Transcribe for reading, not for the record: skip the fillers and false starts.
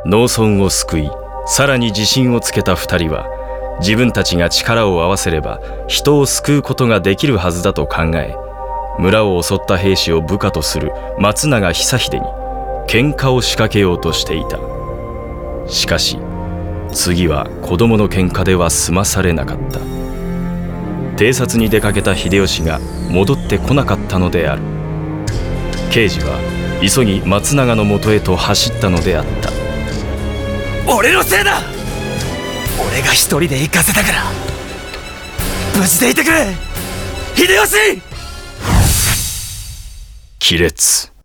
農村を救い、さらに自信をつけた2人は、自分たちが力を合わせれば人を救うことができるはずだと考え、村を襲った兵士を部下とする松永久秀に喧嘩を仕掛けようとしていた。しかし次は子供の喧嘩では済まされなかった。偵察に出かけた秀吉が戻ってこなかったのである。刑事は急ぎ松永のもとへと走ったのであった。 俺のせいだ。俺が一人で行かせたから無事でいてくれ秀吉。 亀裂。